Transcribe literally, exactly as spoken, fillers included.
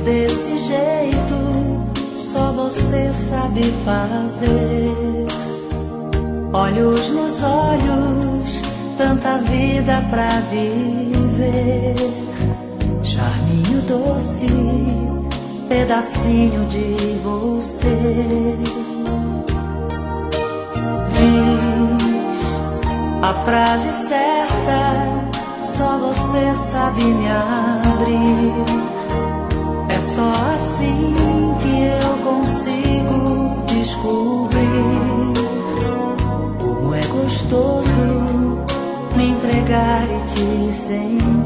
desse jeito, só você sabe fazer. Olhos nos olhos, tanta vida pra viver. Charminho doce, pedacinho de você. Diz a frase certa, só você sabe me abrir. É só assim que eu consigo descobrir como é gostoso me entregar e te sentir.